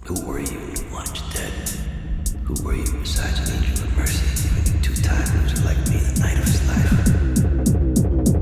Who were you when you wanted you dead? Who were you besides an angel of mercy, giving you two-time loser like me the night of his life?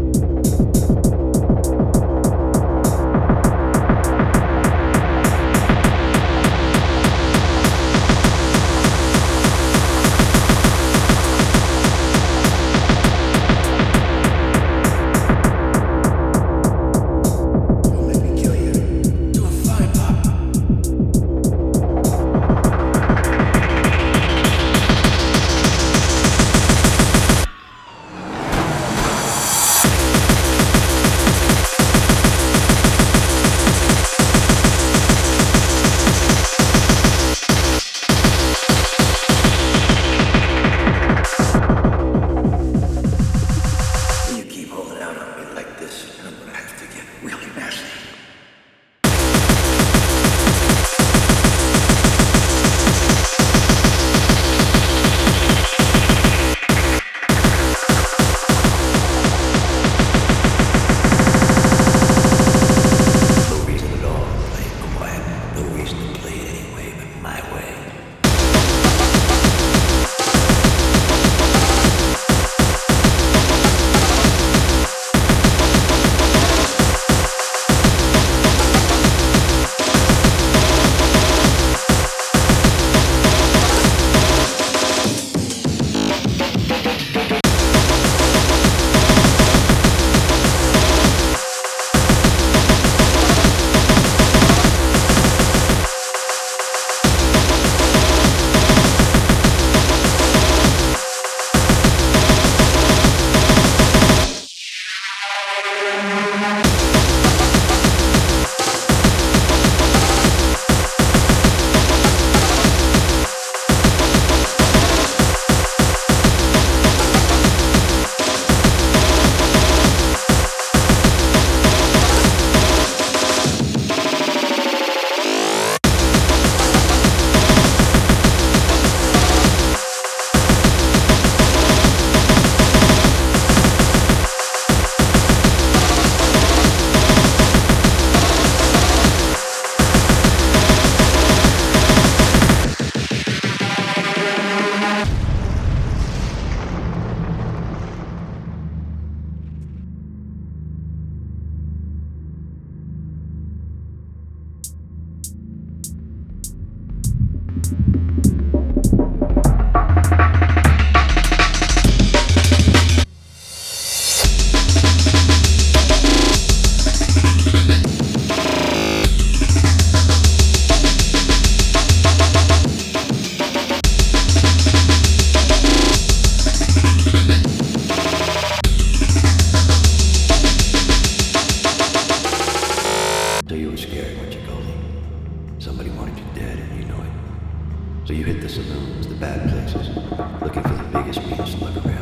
So you were scared, weren't you, Goldie? Somebody wanted you dead and you know it. So you hit the saloons, the bad places, looking for the biggest, meanest slug around.